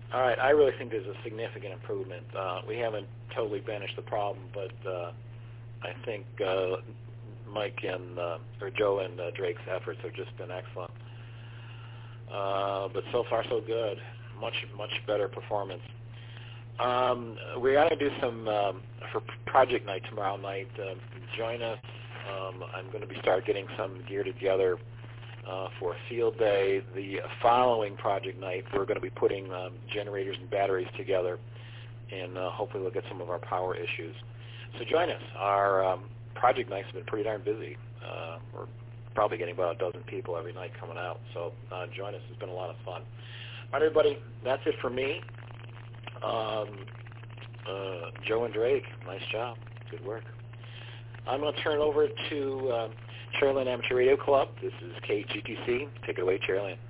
All right, I really think there's a significant improvement. We haven't totally banished the problem, but I think Mike and or Joe and Drake's efforts have just been excellent. But so far so good. Much better performance. We're going to do some for project night tomorrow night. Join us. I'm going to start getting some gear together for a field day. The following project night, we're going to be putting generators and batteries together, and hopefully we'll get some of our power issues. So join us. Our project nights have been pretty darn busy. We're probably getting about a dozen people every night coming out. So join us. It's been a lot of fun. All right, everybody, that's it for me. Joe and Drake, nice job. Good work. I'm going to turn it over to Chairland Amateur Radio Club. This is KGTC. Take it away, Chairland.